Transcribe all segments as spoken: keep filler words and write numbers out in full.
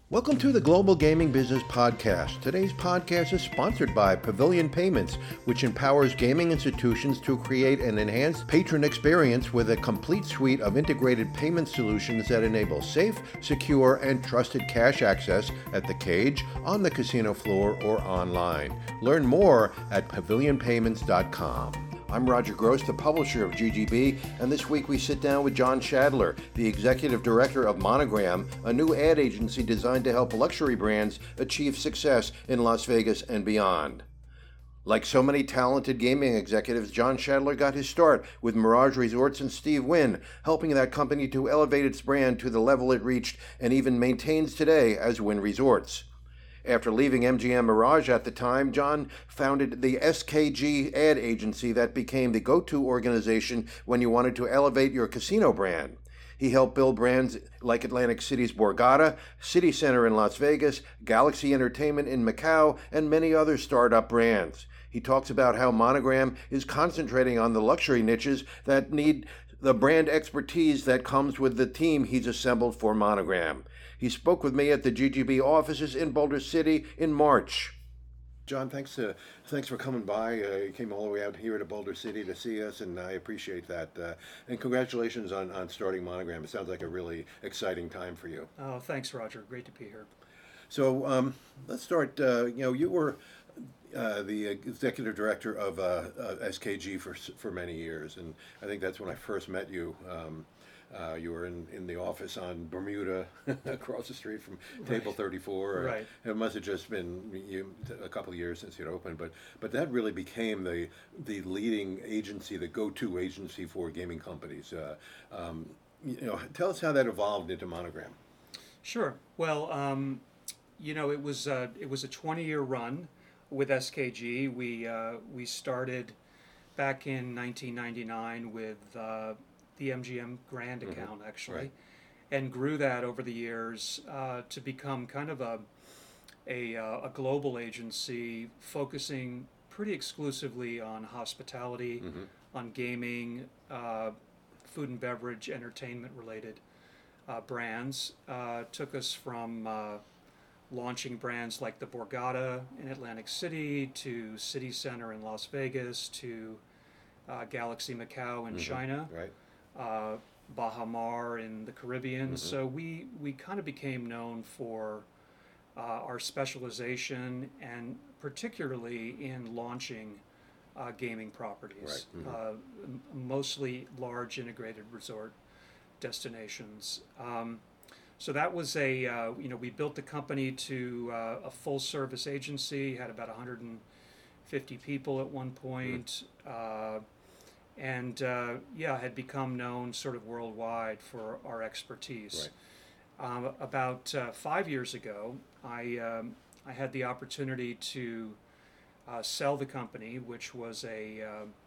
Welcome to the Global Gaming Business Podcast. Today's podcast is sponsored by Pavilion Payments, which empowers gaming institutions to create an enhanced patron experience with a complete suite of integrated payment solutions that enable safe, secure, and trusted cash access at the cage, on the casino floor, or online. Learn more at pavilion payments dot com. I'm Roger Gross, the publisher of G G B, and this week we sit down with John Shadler, the executive director of Monogram, a new ad agency designed to help luxury brands achieve success in Las Vegas and beyond. Like so many talented gaming executives, John Shadler got his start with Mirage Resorts and Steve Wynn, helping that company to elevate its brand to the level it reached and even maintains today as Wynn Resorts. After leaving M G M Mirage at the time, John founded the S K G ad agency that became the go-to organization when you wanted to elevate your casino brand. He helped build brands like Atlantic City's Borgata, City Center in Las Vegas, Galaxy Entertainment in Macau, and many other startup brands. He talks about how Monogram is concentrating on the luxury niches that need the brand expertise that comes with the team he's assembled for Monogram. He spoke with me at the G G B offices in Boulder City in March. John, thanks uh, thanks for coming by. Uh, you came all the way out here to Boulder City to see us, and I appreciate that. Uh, and congratulations on, on starting Monogram. It sounds like a really exciting time for you. Oh, thanks, Roger. Great to be here. So um, let's start. Uh, you know, you were uh, the executive director of uh, uh, S K G for for many years, and I think that's when I first met you. Um, Uh, you were in, in the office on Bermuda, across the street from Table Right. thirty-four. Right. It must have just been you, a couple of years since you'd opened, but but that really became the the leading agency, the go-to agency for gaming companies. Uh, um, you know, tell us how that evolved into Monogram. Sure. Well, um, you know, it was uh, it was a twenty-year run with S K G. We uh, we started back in nineteen ninety-nine with uh, the M G M Grand Mhm. account, actually, Right. and grew that over the years uh, to become kind of a a, uh, a global agency focusing pretty exclusively on hospitality, Mm-hmm. on gaming, uh, food and beverage, entertainment related uh, brands. Uh, took us from uh, launching brands like the Borgata in Atlantic City to City Center in Las Vegas to uh, Galaxy Macau in Mm-hmm. China, Right. uh, Baha Mar in the Caribbean. Mhm. So we, we kind of became known for uh, our specialization and particularly in launching uh, gaming properties, Right. Mhm. uh, m- mostly large integrated resort destinations. Um, so that was a, uh, you know, we built the company to uh, a full service agency, had about one hundred fifty people at one point. Uh, and uh, yeah, had become known sort of worldwide for our expertise. Right. Um, about uh, five years ago, I um, I had the opportunity to uh, sell the company, which was a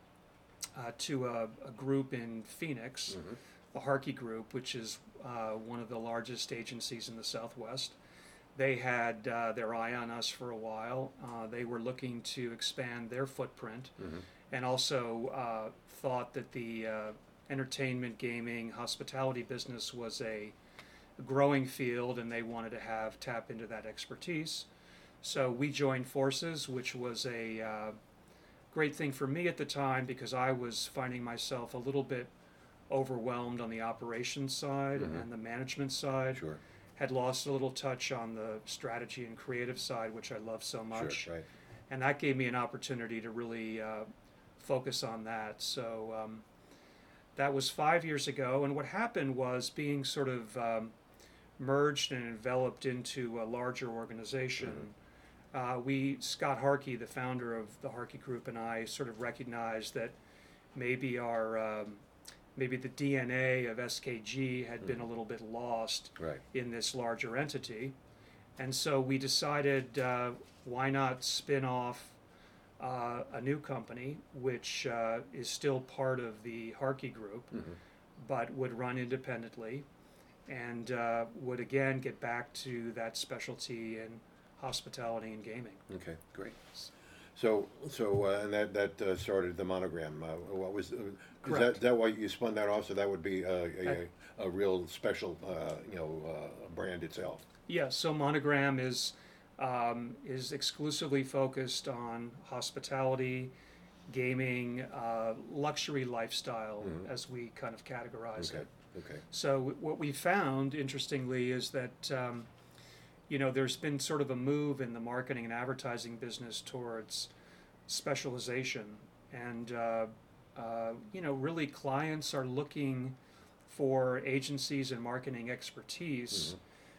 uh, uh, to a, a group in Phoenix, Mm-hmm. the Harkey Group, which is uh, one of the largest agencies in the Southwest. They had uh, their eye on us for a while. Uh, they were looking to expand their footprint, Mm-hmm. and also uh, thought that the uh, entertainment, gaming, hospitality business was a growing field, and they wanted to have tap into that expertise. So we joined forces, which was a uh, great thing for me at the time because I was finding myself a little bit overwhelmed on the operations side Mhm. and the management side. Sure. Had lost a little touch on the strategy and creative side, which I love so much. Sure. Right. And that gave me an opportunity to really uh, focus on that. So um, that was five years ago, and what happened was being sort of um, merged and enveloped into a larger organization. Uh, we, Scott Harkey, the founder of the Harkey Group, and I sort of recognized that maybe our um, maybe the D N A of S K G had been a little bit lost Right. in this larger entity, and so we decided uh, why not spin off uh, a new company, which uh, is still part of the Harkey Group, Mm-hmm. but would run independently, and uh, would again get back to that specialty in hospitality and gaming. Okay. Great. So, so uh, and that that uh, started the Monogram. Uh, what was uh, is that Correct. that why you spun that off? So that would be uh, a, I- a, a real special, uh, you know, uh, brand itself. Yeah, so Monogram is um, is exclusively focused on hospitality, gaming, uh, luxury lifestyle, Mhm. as we kind of categorize Okay. it. Okay. So w- what we found, interestingly, is that um, you know there's been sort of a move in the marketing and advertising business towards specialization, and uh, uh, you know really clients are looking for agencies and marketing expertise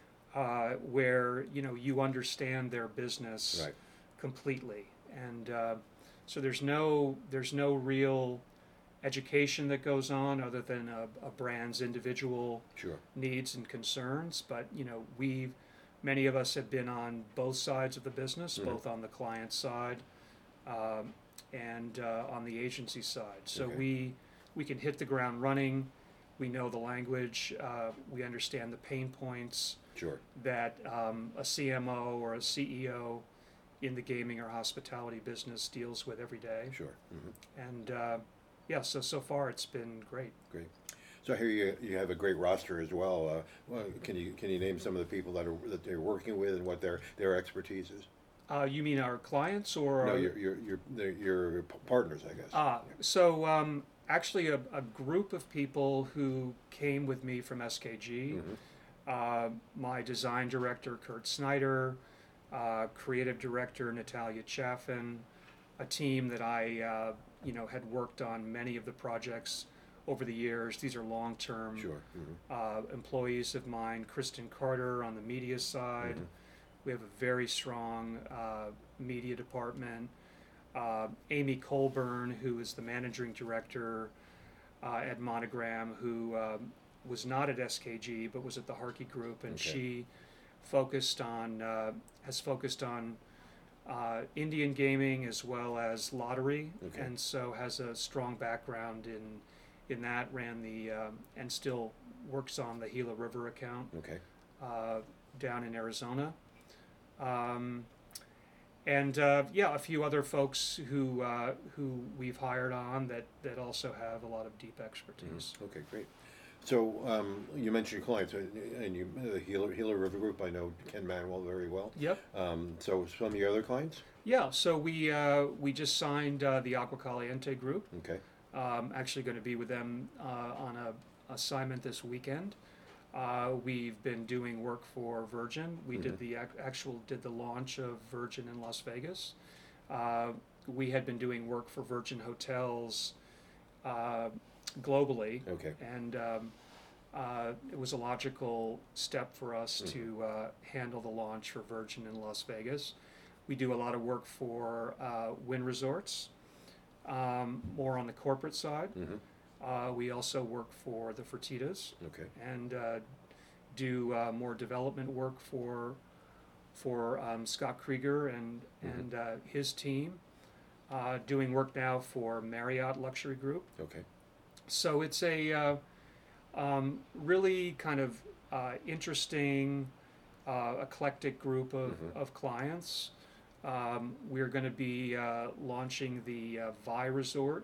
uh, where you know you understand their business Right. completely, and uh, so there's no there's no real education that goes on other than a, a brand's individual Sure. needs and concerns. But you know we many of us have been on both sides of the business, Mhm. both on the client side um, and uh, on the agency side. So Okay. we we can hit the ground running. We know the language. Uh, we understand the pain points Sure. that um, a C M O or a C E O in the gaming or hospitality business deals with every day. Sure. Hmm. And uh, yeah, so so far it's been great. Great. So here you you have a great roster as well. Uh, well, can you can you name some of the people that are that they're working with and what their their expertise is? Uh, you mean our clients or No, our, your your your their- your p- partners, I guess. Ah, so um, actually a, a group of people who came with me from S K G. Mhm. Uh, my design director, Kurt Snyder, uh, creative director, Natalia Chaffin, a team that I, uh, you know, had worked on many of the projects over the years. These are long-term Sure. Hmm. uh, employees of mine. Kristen Carter on the media side. Mhm. We have a very strong uh, media department. Uh, Amy Colburn, who is the managing director uh, at Monogram, who um, was not at S K G but was at the Harkey Group, and Okay. she focused on uh, has focused on uh, Indian gaming as well as lottery, Okay. and so has a strong background in in that. Ran the um, and still works on the Gila River account Okay. uh, down in Arizona. Um, and uh, yeah, a few other folks who uh, who we've hired on that, that also have a lot of deep expertise. Mhm. Okay, great. So um, you mentioned your clients, uh, and you the Healer Healer River Group. I know Ken Manuel very well. Yep. Um, so some of your other clients. Yeah. So we uh, we just signed uh, the Aqua Caliente group. Okay. Um, actually, going to be with them uh, on a assignment this weekend. Uh, we've been doing work for Virgin. We Mhm. did the ac- actual did the launch of Virgin in Las Vegas. Uh, we had been doing work for Virgin Hotels uh, globally, Okay. and um, uh, it was a logical step for us Mhm. to uh, handle the launch for Virgin in Las Vegas. We do a lot of work for uh, Wynn Resorts, um, more on the corporate side. Hmm. Uh, we also work for the Fertitas Okay. and uh, do uh, more development work for for um, Scott Krieger and Mhm. and uh, his team. Uh, doing work now for Marriott Luxury Group. Okay. So it's a uh, um, really kind of uh, interesting, uh, eclectic group of, Mhm. of clients. Um, we're going to be uh, launching the uh, Vi Resort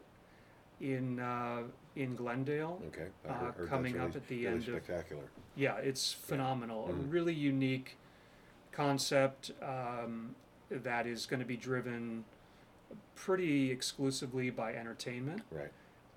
in uh, in Glendale. Okay. I Uh, heard- heard that's coming really, up at the really end of spectacular. Yeah, it's phenomenal. Mhm. A really unique concept um, that is going to be driven pretty exclusively by entertainment. Right.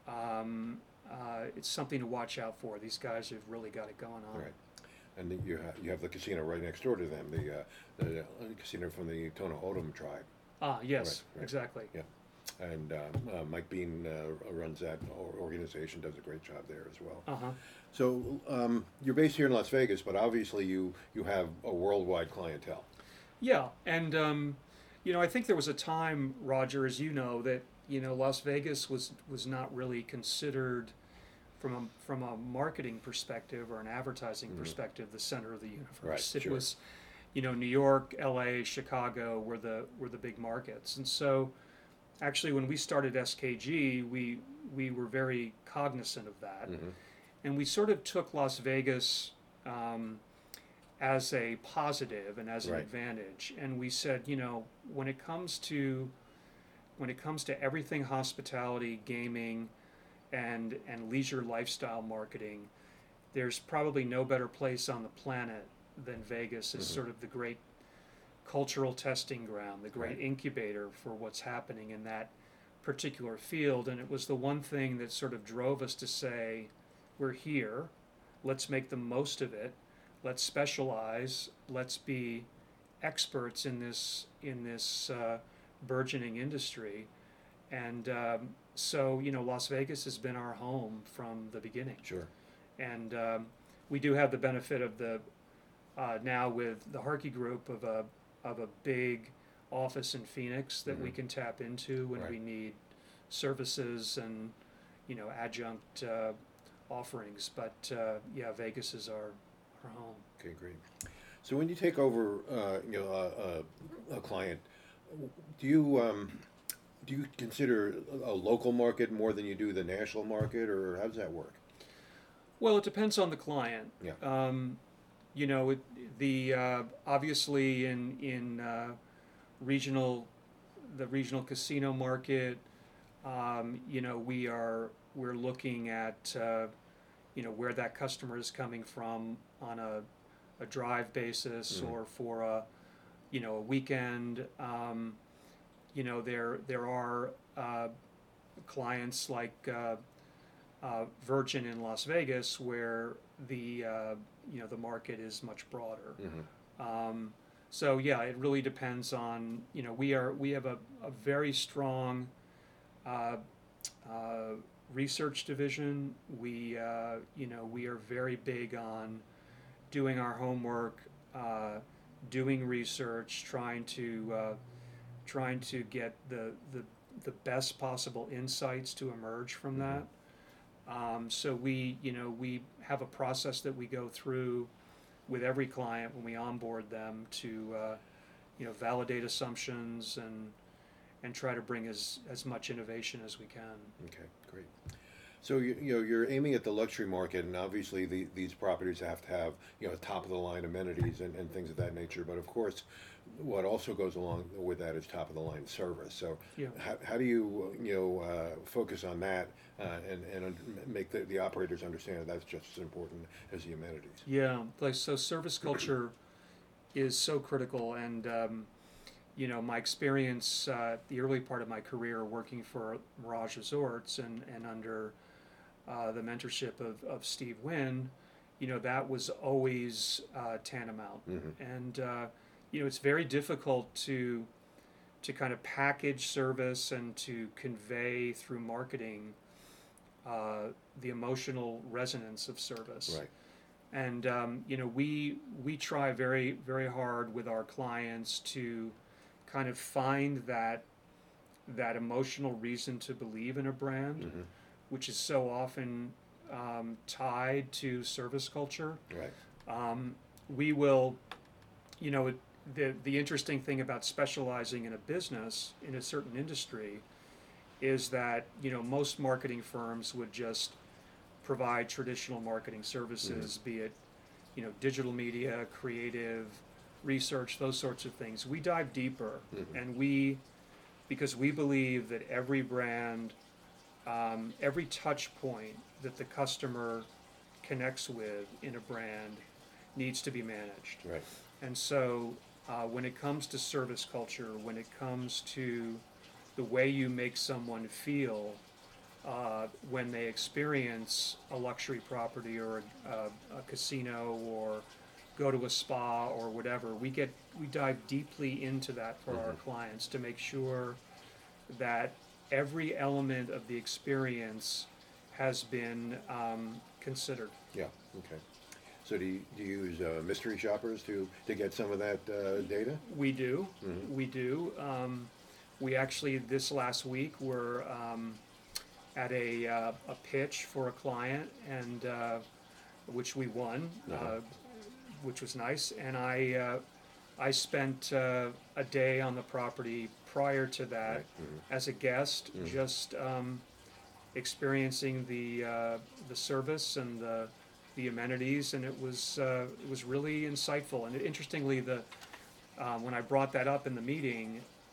Um, uh, it's something to watch out for. These guys have really got it going on. Right. And then you have you have the casino right next door to them, the uh, the uh, casino from the Tono Odom tribe. Ah, yes, Right, right. exactly. And uh, uh, Mike Bean uh, runs that or- organization, does a great job there as well. Uh huh. So um, you're based here in Las Vegas, but obviously you you have a worldwide clientele. Yeah, and um, you know, I think there was a time, Roger, as you know, that you know Las Vegas was was not really considered from a from a marketing perspective or an advertising Mhm. perspective the center of the universe. Right, It sure. was, you know, New York, L A, Chicago were the were the big markets, and so actually when we started S K G, we we were very cognizant of that, Mhm. and we sort of took Las Vegas um, as a positive and as an Right. advantage. And we said, you know, when it comes to when it comes to everything hospitality, gaming, and and leisure lifestyle marketing, there's probably no better place on the planet than Vegas as Mhm. sort of the great cultural testing ground, the great Right. incubator for what's happening in that particular field. And it was the one thing that sort of drove us to say, we're here, let's make the most of it, let's specialize, let's be experts in this in this uh, burgeoning industry. And um, so, you know, Las Vegas has been our home from the beginning. Sure. And um, we do have the benefit of the uh, now with the Harkey Group of a of a big office in Phoenix that we Mhm. can tap into when Right. we need services and, you know, adjunct uh, offerings. But uh, yeah, Vegas is our our home. Okay, great. So when you take over, uh, you know, a, a, a client, do you um, do you consider a local market more than you do the national market, or how does that work? Well, it depends on the client. Yeah. Um, you know, it, the uh, obviously in in uh, regional the regional casino market, um, you know, we are we're looking at uh, you know where that customer is coming from on a a drive basis Mhm. or for a you know a weekend. Um, you know, there there are uh, clients like uh, uh, Virgin in Las Vegas where the uh, you know the market is much broader. Mhm. Um, so yeah, it really depends on you know we are we have a, a very strong uh, uh, research division. We uh, you know we are very big on doing our homework, uh, doing research, trying to uh, trying to get the, the the best possible insights to emerge from Mhm. that. Um, so we you know we have a process that we go through with every client when we onboard them to uh, you know validate assumptions and and try to bring as as much innovation as we can. Okay, great. So you, you know you're aiming at the luxury market, and obviously the, these properties have to have you know top of the line amenities and, and things of that nature. But of course, what also goes along with that is top of the line service. So Yeah. how, how do you you know uh, focus on that uh, and and make the, the operators understand that that's just as important as the amenities? Yeah, like so service culture is so critical, and um, you know my experience uh, the early part of my career working for Mirage Resorts and and under uh, the mentorship of, of Steve Wynn, you know that was always uh, tantamount, Hmm. and uh, you know it's very difficult to to kind of package service and to convey through marketing uh, the emotional resonance of service. Right. And um, you know we we try very very hard with our clients to kind of find that that emotional reason to believe in a brand, Hmm. which is so often um, tied to service culture. Right. Um, we will, you know, the the interesting thing about specializing in a business in a certain industry is that you know most marketing firms would just provide traditional marketing services, mm-hmm. be it you know digital media, creative, research, those sorts of things. We dive deeper, mm-hmm. and we because we believe that every brand, um, every touch point that the customer connects with in a brand needs to be managed. Right. And so uh, when it comes to service culture, when it comes to the way you make someone feel uh, when they experience a luxury property or a, a, a casino or go to a spa or whatever, we get we dive deeply into that for mm-hmm. our clients to make sure that every element of the experience has been um, considered. Yeah. Okay. So do you, do you use uh, mystery shoppers to, to get some of that uh, data? We do. Mm-hmm. We do. Um, we actually this last week were um, at a uh, a pitch for a client, and uh, which we won, uh-huh. uh, which was nice. And I uh, I spent uh, a day on the property prior to that right. mm-hmm. as a guest, mm-hmm. just um, experiencing the uh, the service and the the amenities, and it was uh, it was really insightful. And interestingly, the uh, when I brought that up in the meeting,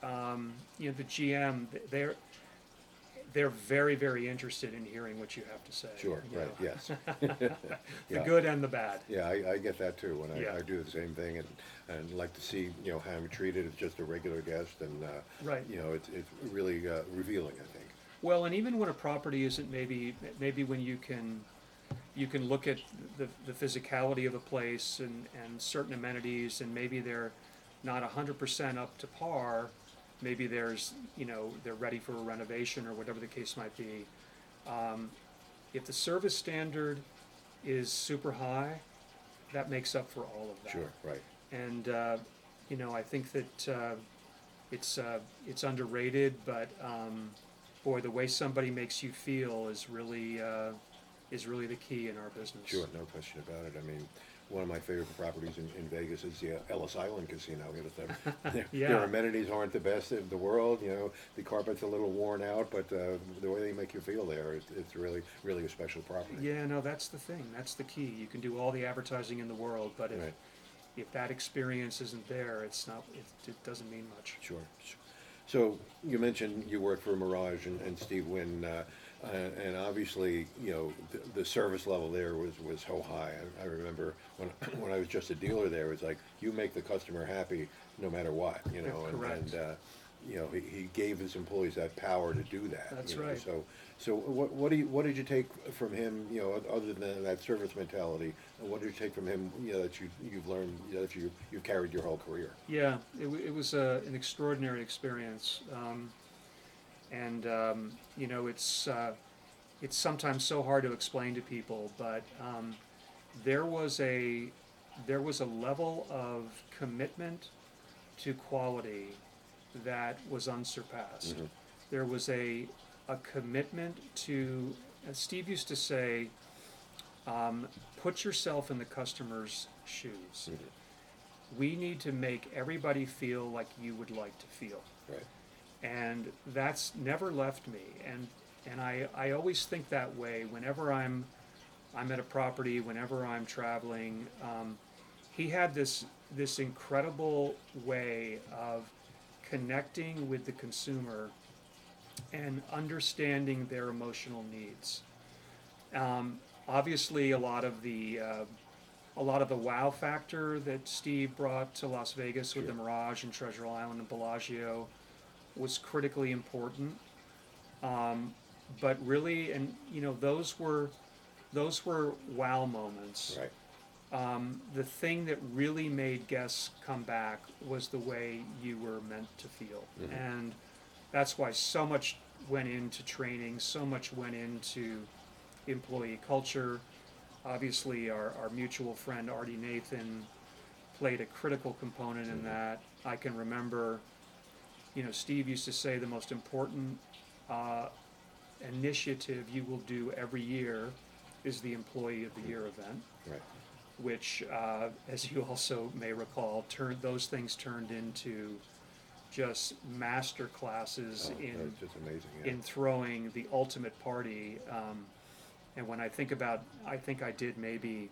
um, you know, the G M, they're they're very, very interested in hearing what you have to say. Sure, you right, know. yes. The Yeah. good and the bad. Yeah, I, I get that too, when I, Yeah. I do the same thing, and, and like to see, you know, how I'm treated as just a regular guest, and, uh, Right. you know, it's, it's really uh, revealing, I think. Well, and even when a property isn't maybe, maybe when you can, you can look at the, the physicality of a place and, and certain amenities, and maybe they're not a hundred percent up to par, maybe there's, you know, they're ready for a renovation or whatever the case might be. Um, if the service standard is super high, that makes up for all of that. Sure, right. And, uh, you know, I think that, uh, it's, uh, it's underrated, but, um, boy, the way somebody makes you feel is really, uh, is really the key in our business. Sure, no question about it. I mean, one of my favorite properties in, in Vegas is the Ellis Island Casino. You know, their, Yeah. their amenities aren't the best in the world. You know, the carpet's a little worn out, but uh, the way they make you feel there, it's, it's really, really a special property. Yeah, no, that's the thing. That's the key. You can do all the advertising in the world, but if, Right. if that experience isn't there, it's not, it, it doesn't mean much. Sure. So you mentioned you worked for Mirage and, and Steve Wynn, uh, uh, and obviously, you know, the, the service level there was, was so high. I, I remember when when I was just a dealer there, it was like, you make the customer happy no matter what, you know. Yeah, and, correct. and uh, you know, he, he gave his employees that power to do that. That's you know. right. So, so what what do you what did you take from him? You know, other than that service mentality, and what did you take from him? You know, that you you've learned, you know, that you you've carried your whole career. Yeah, it, w- it was uh, an extraordinary experience. Um, and, um, you know, it's, uh, it's sometimes so hard to explain to people, but um, there was a there was a level of commitment to quality that was unsurpassed. Mhm. There was a a commitment to, as Steve used to say, um, put yourself in the customer's shoes. Mhm. We need to make everybody feel like you would like to feel. Right. And that's never left me. And and I, I always think that way whenever I'm I'm at a property, whenever I'm traveling. Um, he had this this incredible way of connecting with the consumer and understanding their emotional needs. Um, obviously, a lot of the uh, a lot of the wow factor that Steve brought to Las Vegas with Sure. the Mirage and Treasure Island and Bellagio was critically important. Um, but really, and you know, those were those were wow moments. Right. Um, the thing that really made guests come back was the way you were meant to feel. Mhm. And that's why so much went into training, so much went into employee culture. Obviously, our, our mutual friend Artie Nathan played a critical component in Mhm. that. I can remember, you know, Steve used to say the most important uh, initiative you will do every year is the Employee of the Year event, Right. which, uh, as you also may recall, turned those things turned into just master classes Oh, in that's just amazing. Yeah. in throwing the ultimate party. Um, and when I think about, I think I did maybe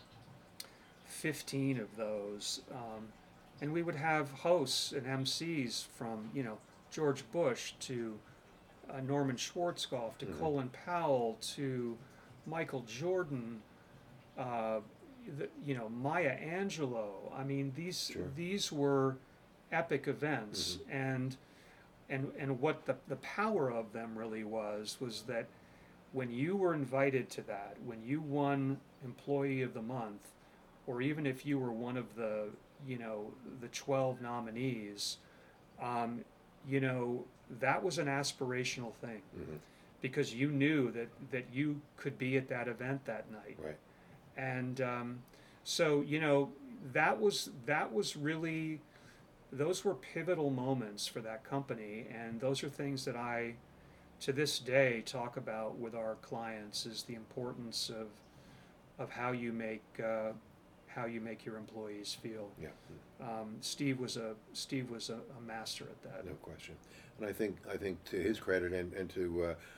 fifteen of those. Um, and we would have hosts and M Cs from, you know, George Bush to uh, Norman Schwarzkopf to Mhm. Colin Powell to Michael Jordan, uh, the, you know, Maya Angelou. I mean, these Sure. these were epic events, and and and what the the power of them really was was that when you were invited to that, when you won Employee of the Month, or even if you were one of the, you know, the twelve nominees, um, you know, that was an aspirational thing Mhm. because you knew that that you could be at that event that night. Right. And um, so, you know, that was that was really, those were pivotal moments for that company, and those are things that I, to this day, talk about with our clients, is the importance of of how you make uh, how you make your employees feel. Yeah. Um, Steve was a Steve was a, a master at that. No question. And I think I think to his credit and, and to uh,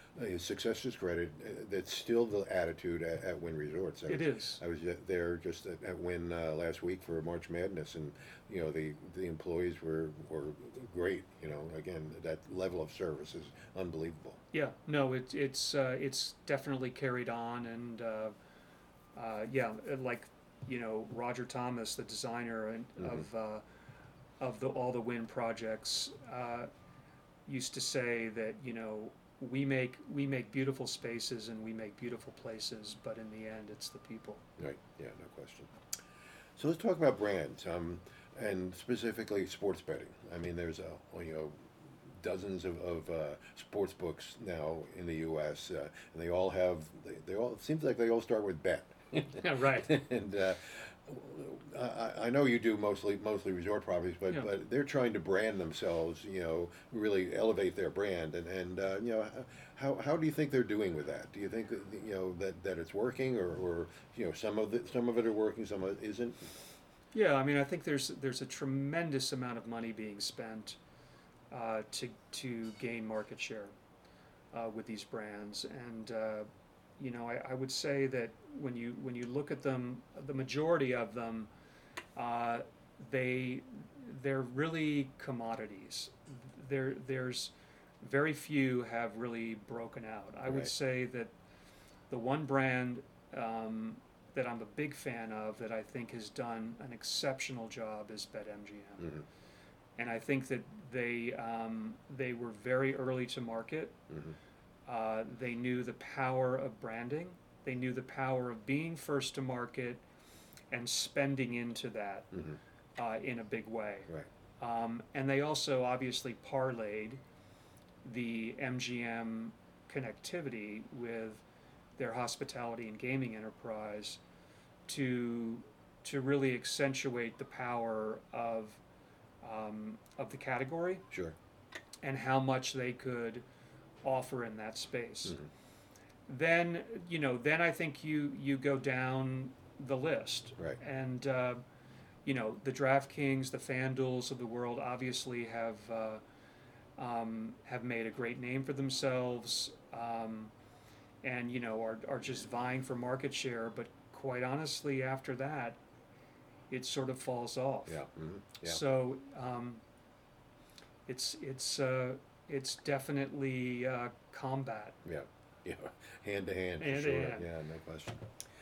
uh, success is credit. Uh, that's still the attitude at, at Wynn Resorts. I It was, is. I was uh, there just at, at Wynn uh, last week for March Madness, and you know the the employees were were great. You know, again, that level of service is unbelievable. Yeah, no, it, it's uh, it's definitely carried on, and uh, uh, yeah, like you know Roger Thomas, the designer and, Mhm. of uh, of the all the Wynn projects, uh, used to say that you know we make we make beautiful spaces and we make beautiful places, but in the end, it's the people. Right. Yeah. No question. So let's talk about brands, um, and specifically sports betting. I mean, there's a well, you know dozens of, of uh, sports books now in the U S uh, and they all have they, they all it seems like they all start with bet. Yeah, right. and uh, I, I know you do mostly mostly resort properties, but Yeah. but they're trying to brand themselves, you know, really elevate their brand, and and uh, you know, how how do you think they're doing with that? Do you think that, you know that, that it's working, or, or you know some of it some of it are working, some of it isn't? Yeah, I mean, I think there's there's a tremendous amount of money being spent uh, to to gain market share uh, with these brands, and uh, you know, I, I would say that when you when you look at them, the majority of them, uh, they they're really commodities. There there's very few have really broken out. I would Right. say that the one brand um, that I'm a big fan of that I think has done an exceptional job is BetMGM. Mm-hmm. And I think that they um, they were very early to market. Mm-hmm. Uh, they knew the power of branding. They knew the power of being first to market and spending into that Mm-hmm. uh, in a big way. Right. Um, and they also obviously parlayed the M G M connectivity with their hospitality and gaming enterprise to to really accentuate the power of um, of the category Sure. and how much they could offer in that space. Mm-hmm. Then you know, then I think you you go down the list, Right. and uh, you know the DraftKings, the FanDuels of the world obviously have uh, um, have made a great name for themselves, um, and you know are are just vying for market share. But quite honestly, after that, it sort of falls off. Yeah. Mm-hmm. Yeah. So um, it's it's uh, it's definitely uh, combat. Yeah, yeah, hand to hand for Hand to sure. hand. Yeah, no question.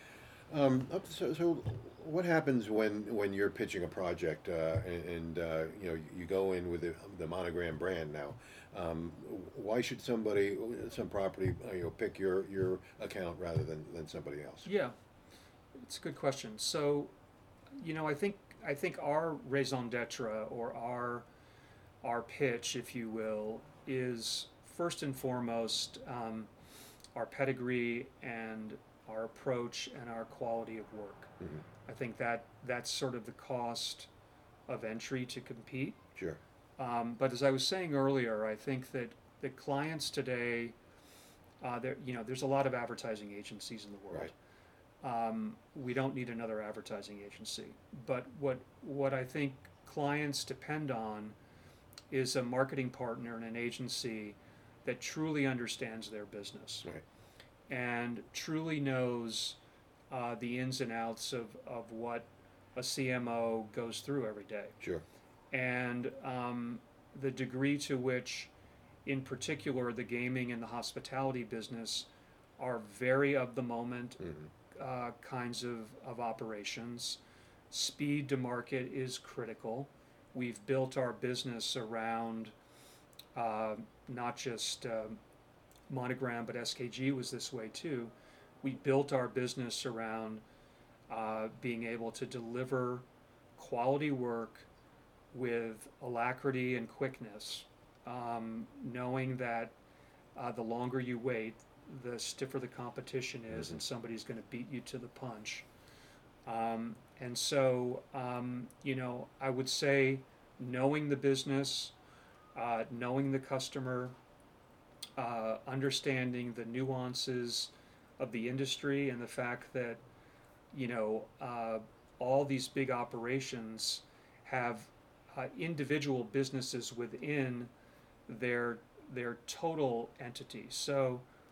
Um, up- so, so what happens when, when you're pitching a project uh, and, and uh, you know you go in with the, the Monogram brand now? Um, why should somebody, some property, uh, you know, pick your, your account rather than, than somebody else? Yeah, it's a good question. So, you know, I think I think our raison d'etre or our our pitch, if you will, is first and foremost um, our pedigree and our approach and our quality of work. Mm-hmm. I think that that's sort of the cost of entry to compete. Sure. Um, but as I was saying earlier, I think that the clients today, uh, there you know, there's a lot of advertising agencies in the world. Right. Um, we don't need another advertising agency. But what what I think clients depend on is a marketing partner and an agency that truly understands their business Right. and truly knows uh, the ins and outs of, of what a C M O goes through every day. Sure. And um, the degree to which, in particular, the gaming and the hospitality business are very of the moment Mm-hmm. uh, kinds of, of operations. Speed to market is critical. We've built our business around uh, not just um Monogram, but S K G was this way too. We built our business around uh, being able to deliver quality work with alacrity and quickness, um, knowing that uh, the longer you wait, the stiffer the competition is, Mm-hmm. and somebody's going to beat you to the punch. Um, and so, um, you know, I would say knowing the business, uh, knowing the customer, uh, understanding the nuances of the industry and the fact that, you know, uh, all these big operations have uh, individual businesses within their their total entity. So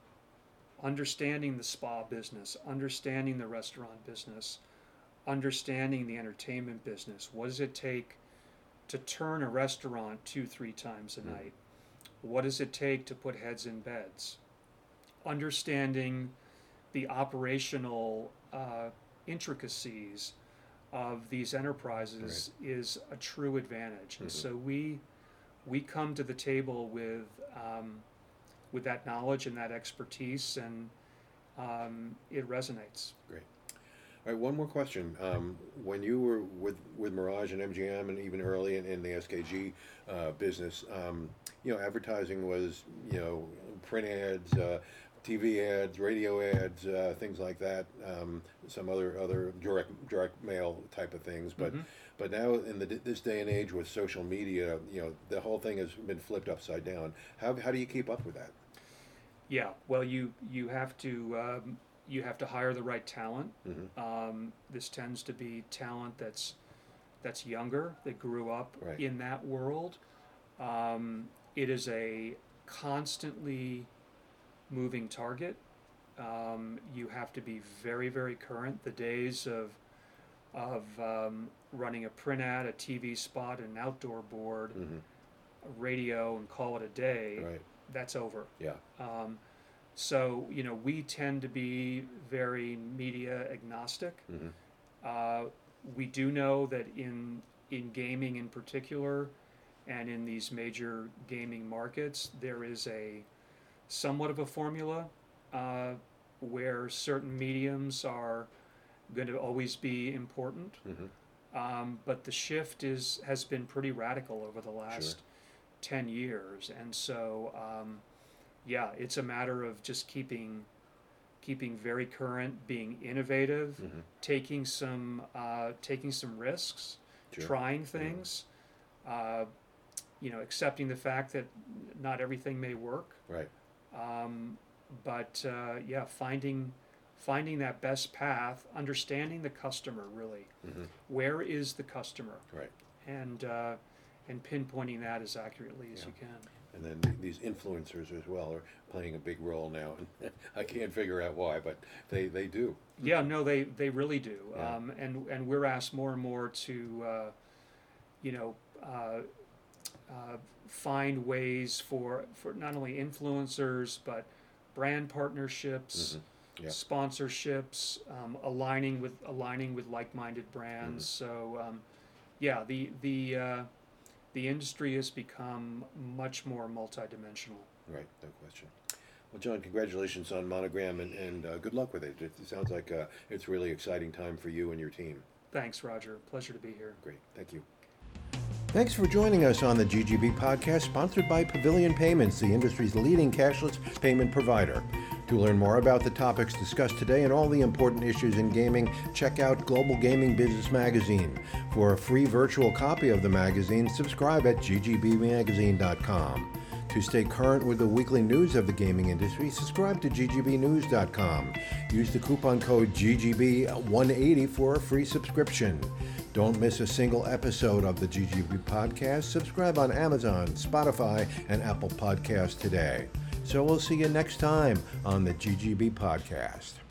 understanding the spa business, understanding the restaurant business, understanding the entertainment business. What does it take to turn a restaurant two, three times a mm. night? What does it take to put heads in beds? Understanding the operational uh, intricacies of these enterprises right. is a true advantage. Mm-hmm. And so we we come to the table with um, with that knowledge and that expertise, and um, it resonates. Great. All right, one more question. Um, when you were with, with Mirage and M G M, and even early in, in the S K G uh, business, um, you know, advertising was, you know, print ads, uh, T V ads, radio ads, uh, things like that. Um, some other other direct direct mail type of things. But mm-hmm. but now in the this day and age with social media, you know, the whole thing has been flipped upside down. How how do you keep up with that? Yeah, well, you you have to. Um, You have to hire the right talent. Mm-hmm. Um, this tends to be talent that's that's younger, that grew up right. in that world. Um, it is a constantly moving target. Um, you have to be very, very current. The days of of um, running a print ad, a T V spot, an outdoor board, mm-hmm. a radio, and call it a day. Right. That's over. Yeah. Um, So, you know, we tend to be very media agnostic. Mm-hmm. Uh, we do know that in in gaming in particular, and in these major gaming markets, there is a somewhat of a formula uh, where certain mediums are going to always be important. Mm-hmm. Um, but the shift is has been pretty radical over the last sure. ten years, and so. Um, Yeah, it's a matter of just keeping keeping very current, being innovative, mm-hmm. taking some uh, taking some risks, sure. trying things, mm-hmm. uh, you know, accepting the fact that not everything may work. Right. Um, but uh, yeah, finding finding that best path, understanding the customer really. Mm-hmm. Where is the customer? Right. And uh, and pinpointing that as accurately as yeah. you can. And then th- these influencers as well are playing a big role now. I can't figure out why, but they, they do. Yeah, no, they, they really do. Yeah. Um, and and we're asked more and more to, uh, you know, uh, uh, find ways for for not only influencers but brand partnerships, mm-hmm. yeah. sponsorships, um, aligning with aligning with like-minded brands. Mm-hmm. So, um, yeah, the the. Uh, The industry has become much more multidimensional. Right, no question. Well, John, congratulations on Monogram, and, and uh, good luck with it. It, it sounds like uh, it's a really exciting time for you and your team. Thanks, Roger. Pleasure to be here. Great, thank you. Thanks for joining us on the G G B podcast, sponsored by Pavilion Payments, the industry's leading cashless payment provider. To learn more about the topics discussed today and all the important issues in gaming, check out Global Gaming Business Magazine. For a free virtual copy of the magazine, subscribe at g g b magazine dot com. To stay current with the weekly news of the gaming industry, subscribe to g g b news dot com. Use the coupon code G G B one eighty for a free subscription. Don't miss a single episode of the G G B podcast. Subscribe on Amazon, Spotify, and Apple Podcasts today. So we'll see you next time on the G G B podcast.